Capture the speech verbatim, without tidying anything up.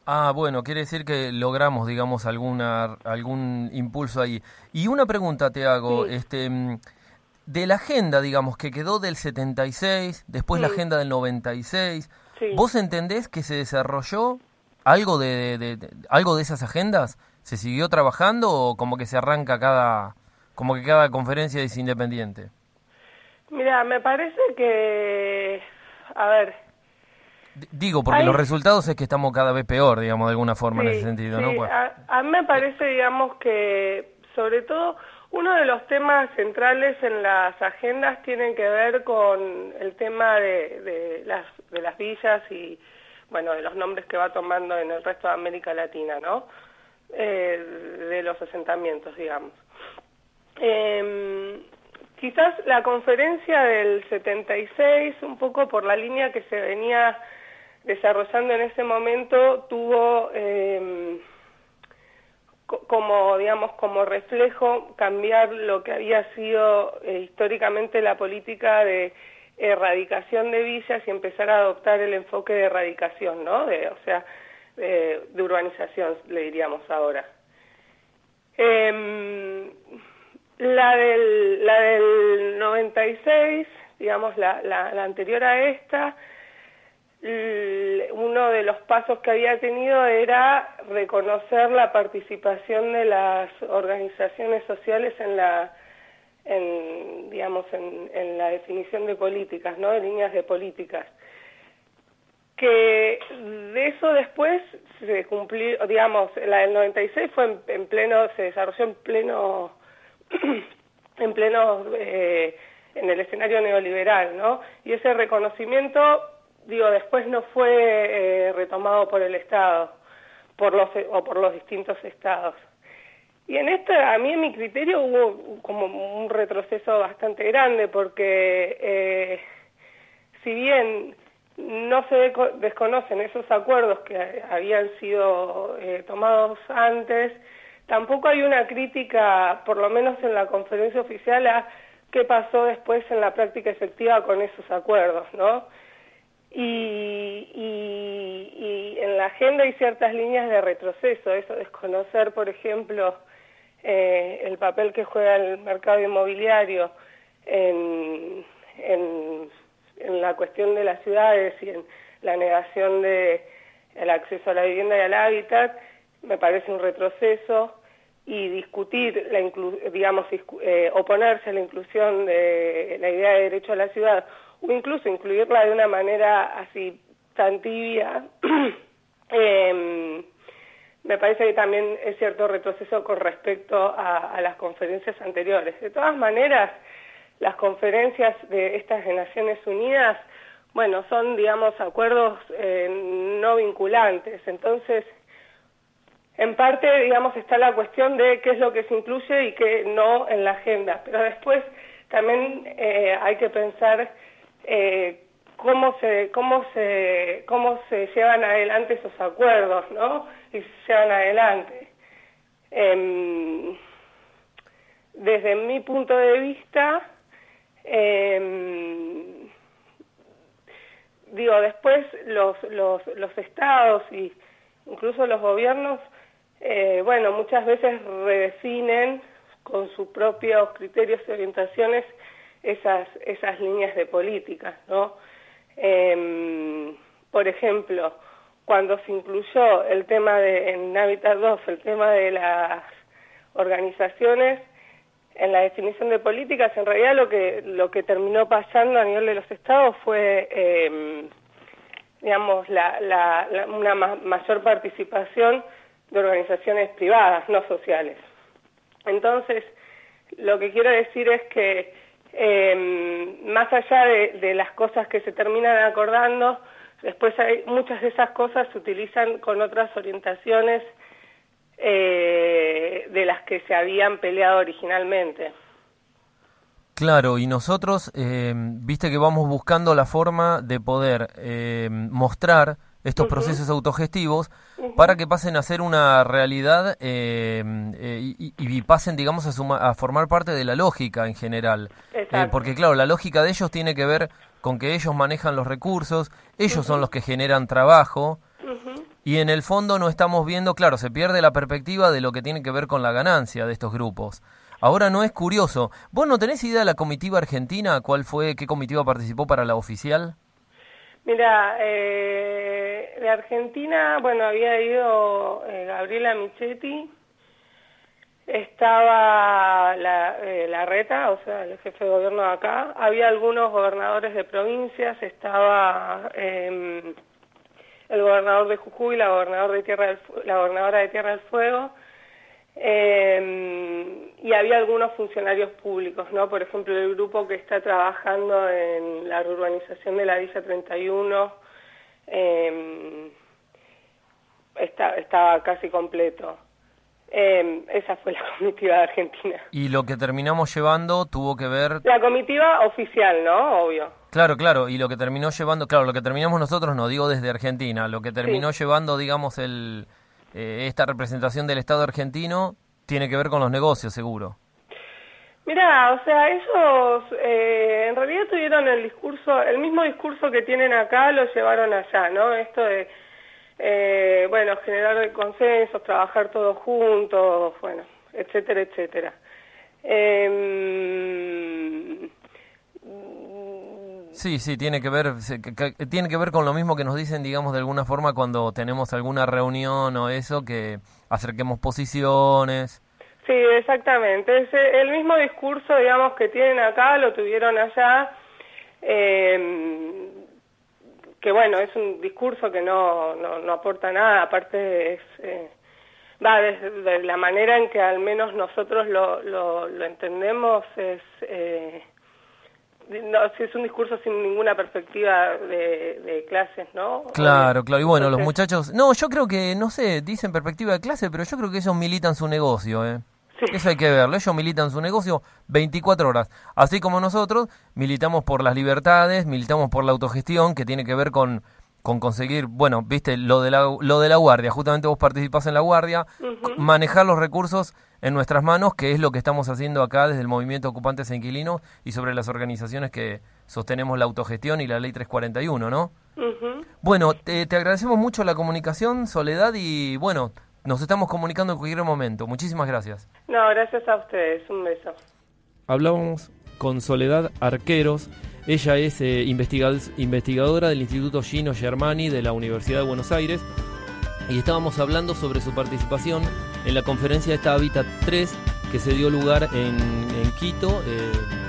Ah, bueno, quiere decir que logramos, digamos, alguna, algún impulso ahí. Y una pregunta te hago, Sí, este, mm, de la agenda, digamos, que quedó del setenta y seis, después la mm, agenda del noventa y seis, sí. ¿vos entendés que se desarrolló algo de, de- de- algo de esas agendas? ¿Se siguió trabajando o como que se arranca cada, como que cada conferencia es independiente? Mira, me parece que, a ver, D- Digo, porque los hay, resultados es que estamos cada vez peor, digamos, de alguna forma en ese sí, sentido, ¿no? sí, Pues, a, a mí me eh, parece, digamos, que sobre todo uno de los temas centrales en las agendas tienen que ver con el tema de, de las, de las villas y, bueno, de los nombres que va tomando en el resto de América Latina, ¿no? Eh, de los asentamientos, digamos. Eh, quizás la conferencia del setenta y seis, un poco por la línea que se venía desarrollando en ese momento, tuvo eh, co como, digamos, como reflejo cambiar lo que había sido eh, históricamente la política de erradicación de villas y empezar a adoptar el enfoque de erradicación, ¿no? De, o sea, de, de urbanización, le diríamos ahora. Eh, la del, la del noventa y seis, digamos, la, la, la anterior a esta, l- uno de los pasos que había tenido era reconocer la participación de las organizaciones sociales en la, en, digamos, en, en la definición de políticas, ¿no? De líneas de políticas. Que de eso después se cumplió, digamos, la del noventa y seis fue en, en pleno, se desarrolló en pleno, en pleno, eh, en el escenario neoliberal, ¿no? Y ese reconocimiento, digo, después no fue eh, retomado por el Estado, por los, o por los distintos estados. Y en esta, a mí en mi criterio hubo como un retroceso bastante grande, porque eh, si bien no se desconocen esos acuerdos que habían sido eh, tomados antes, tampoco hay una crítica, por lo menos en la conferencia oficial, a qué pasó después en la práctica efectiva con esos acuerdos, ¿no? Y, y, y en la agenda hay ciertas líneas de retroceso, eso desconocer, por ejemplo, eh, el papel que juega el mercado inmobiliario en, en, en la cuestión de las ciudades y en la negación de el acceso a la vivienda y al hábitat, me parece un retroceso. Y discutir, la inclu digamos, eh, oponerse a la inclusión de la idea de derecho a la ciudad, o incluso incluirla de una manera así tan tibia, eh, me parece que también es cierto retroceso con respecto a, a las conferencias anteriores. De todas maneras, las conferencias de estas de Naciones Unidas, bueno, son, digamos, acuerdos eh, no vinculantes, entonces, en parte, digamos, está la cuestión de qué es lo que se incluye y qué no en la agenda, pero después también eh, hay que pensar eh, cómo se cómo se cómo se llevan adelante esos acuerdos, ¿no? Y se llevan adelante. Eh, desde mi punto de vista, eh, digo, después los los los estados y incluso los gobiernos, eh, bueno, muchas veces redefinen con sus propios criterios y orientaciones esas esas líneas de políticas, ¿no? Eh, por ejemplo, cuando se incluyó el tema de en Habitat dos, el tema de las organizaciones en la definición de políticas, en realidad lo que lo que terminó pasando a nivel de los estados fue eh, digamos, la, la, la, una ma mayor participación de organizaciones privadas, no sociales. Entonces, lo que quiero decir es que eh, más allá de, de las cosas que se terminan acordando, después hay muchas de esas cosas se utilizan con otras orientaciones eh, de las que se habían peleado originalmente. claro, y nosotros, eh, viste que vamos buscando la forma de poder eh, mostrar estos Uh-huh, procesos autogestivos para uh-huh, que pasen a ser una realidad eh, eh, y, y pasen, digamos, a, suma- a formar parte de la lógica en general. Eh, exacto. porque, claro, la lógica de ellos tiene que ver con que ellos manejan los recursos, ellos son Uh-huh, los que generan trabajo, uh-huh. Y en el fondo no estamos viendo, claro, se pierde la perspectiva de lo que tiene que ver con la ganancia de estos grupos. Ahora no es curioso. ¿Vos no tenés idea de la comitiva argentina? ¿Cuál fue, qué comitiva participó para la oficial? Mira, eh, de Argentina, bueno, había ido eh, Gabriela Michetti, estaba la, eh, Larreta, o sea, el jefe de gobierno de acá, había algunos gobernadores de provincias, estaba eh, el gobernador de Jujuy, la, gobernador de Tierra del, la gobernadora de Tierra del Fuego, eh, y había algunos funcionarios públicos, ¿no? Por ejemplo, el grupo que está trabajando en la reurbanización de la Villa treinta y uno eh, está, estaba casi completo. Eh, esa fue la comitiva de Argentina. Y lo que terminamos llevando tuvo que ver... La comitiva oficial, ¿no? Obvio. Claro, claro, y lo que terminó llevando, claro, lo que terminamos nosotros, no digo desde Argentina, lo que terminó sí. llevando, digamos, el eh, esta representación del Estado argentino tiene que ver con los negocios, seguro. Mirá, o sea, ellos eh, en realidad tuvieron el discurso, el mismo discurso que tienen acá, lo llevaron allá, ¿no? Esto de, eh, bueno, generar consensos, trabajar todos juntos, bueno, etcétera, etcétera. Eh, Sí, sí, tiene que ver que, que, tiene que ver con lo mismo que nos dicen, digamos, de alguna forma cuando tenemos alguna reunión o eso, que acerquemos posiciones. Sí, exactamente. Es el mismo discurso, digamos, que tienen acá, lo tuvieron allá, eh, que bueno, es un discurso que no, no, no aporta nada, aparte es... Eh, va, desde de la manera en que al menos nosotros lo, lo, lo entendemos es... Eh, No, si es un discurso sin ninguna perspectiva de, de clases, ¿no? Claro, claro. Y bueno, Entonces, los muchachos... No, yo creo que, no sé, dicen perspectiva de clase, pero yo creo que ellos militan su negocio, ¿eh? Sí. Eso hay que verlo. Ellos militan su negocio veinticuatro horas. Así como nosotros militamos por las libertades, militamos por la autogestión, que tiene que ver con, con conseguir, bueno, viste, lo de la, lo de la guardia. Justamente vos participás en la guardia. Uh-huh. Manejar los recursos en nuestras manos, que es lo que estamos haciendo acá desde el Movimiento Ocupantes e Inquilinos y sobre las organizaciones que sostenemos la autogestión y la Ley trescientos cuarenta y uno, ¿no? Uh-huh. Bueno, te, te agradecemos mucho la comunicación, Soledad, y bueno, nos estamos comunicando en cualquier momento. Muchísimas gracias. No, gracias a ustedes. Un beso. Hablábamos con Soledad Arqueros. Ella es eh, investigadora del Instituto Gino Germani de la Universidad de Buenos Aires. Y estábamos hablando sobre su participación en la conferencia esta Hábitat tres que se dio lugar en, en Quito, eh,